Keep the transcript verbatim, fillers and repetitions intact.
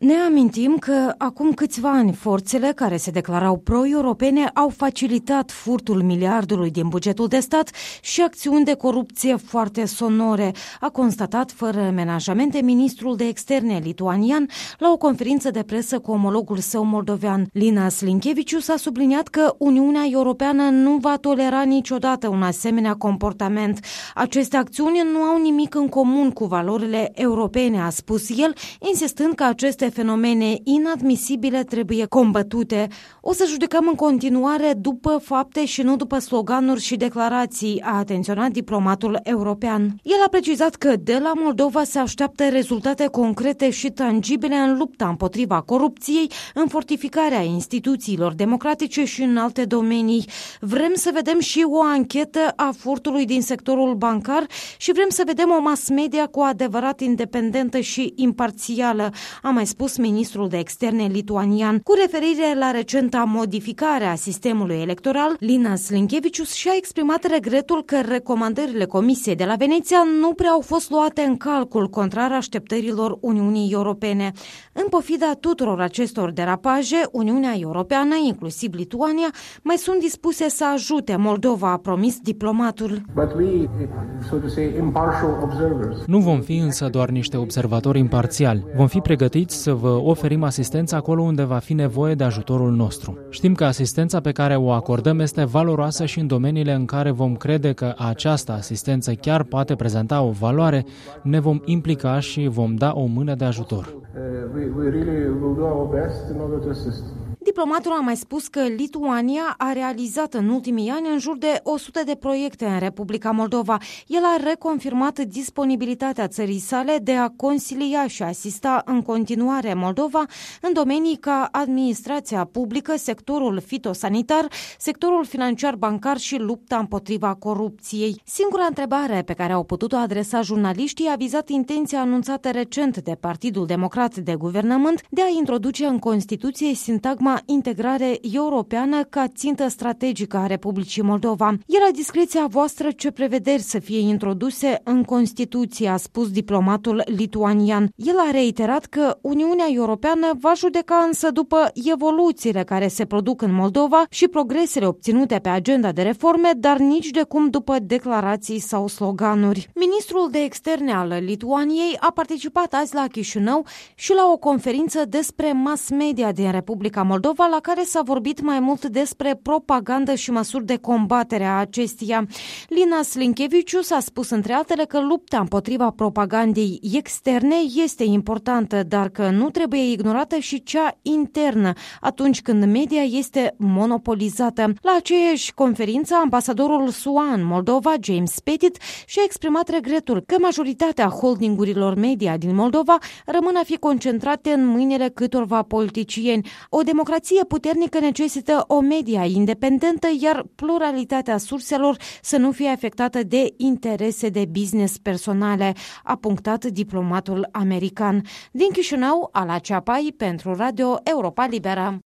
Ne amintim că acum câțiva ani forțele care se declarau pro-europene au facilitat furtul miliardului din bugetul de stat și acțiuni de corupție foarte sonore, a constatat fără menajamente ministrul de externe lituanian la o conferință de presă cu omologul său moldovean. Linas Linkevicius a subliniat că Uniunea Europeană nu va tolera niciodată un asemenea comportament. Aceste acțiuni nu au nimic în comun cu valorile europene, a spus el, insistând că aceste fenomene inadmisibile trebuie combătute. O să judecăm în continuare după fapte și nu după sloganuri și declarații, a atenționat diplomatul european. El a precizat că de la Moldova se așteaptă rezultate concrete și tangibile în lupta împotriva corupției, în fortificarea instituțiilor democratice și în alte domenii. Vrem să vedem și o anchetă a furtului din sectorul bancar și vrem să vedem o mass media cu adevărat independentă și imparțială, a mai spus ministrul de externe lituanian. Cu referire la recenta modificare a sistemului electoral, Linas Linkevicius și-a exprimat regretul că recomandările Comisiei de la Veneția nu prea au fost luate în calcul, contrar așteptărilor Uniunii Europene. În pofida tuturor acestor derapaje, Uniunea Europeană, inclusiv Lituania, mai sunt dispuse să ajute Moldova, a promis diplomatul. We, so to say, impartial observers. Nu vom fi însă doar niște observatori imparțiali. Vom fi pregătiți să vă oferim asistență acolo unde va fi nevoie de ajutorul nostru. Știm că asistența pe care o acordăm este valoroasă și în domeniile în care vom crede că această asistență chiar poate prezenta o valoare, ne vom implica și vom da o mână de ajutor. Diplomatul a mai spus că Lituania a realizat în ultimii ani în jur de o sută de proiecte în Republica Moldova. El a reconfirmat disponibilitatea țării sale de a consilia și asista în continuare Moldova în domenii ca administrația publică, sectorul fitosanitar, sectorul financiar bancar și lupta împotriva corupției. Singura întrebare pe care au putut-o adresa jurnaliștii a vizat intenția anunțată recent de Partidul Democrat de Guvernământ de a introduce în Constituție sintagma integrare europeană ca țintă strategică a Republicii Moldova. E la discreția voastră ce prevederi să fie introduse în Constituție, a spus diplomatul lituanian. El a reiterat că Uniunea Europeană va judeca însă după evoluțiile care se produc în Moldova și progresele obținute pe agenda de reforme, dar nici de cum după declarații sau sloganuri. Ministrul de externe al Lituaniei a participat azi la Chișinău și la o conferință despre mass media din Republica Moldova, la care s-a vorbit mai mult despre propagandă și măsuri de combatere a acesteia. Linas Linkevicius a spus între altele că lupta împotriva propagandei externe este importantă, dar că nu trebuie ignorată și cea internă atunci când media este monopolizată. La aceeași conferință, ambasadorul S U A în Moldova, James Pettit, și-a exprimat regretul că majoritatea holdingurilor media din Moldova rămân a fi concentrate în mâinile câtorva politicieni. O democrație puternică necesită o media independentă, iar pluralitatea surselor să nu fie afectată de interese de business personale, a punctat diplomatul american. Din Chișinău, Ala Ceapai, pentru Radio Europa Liberă.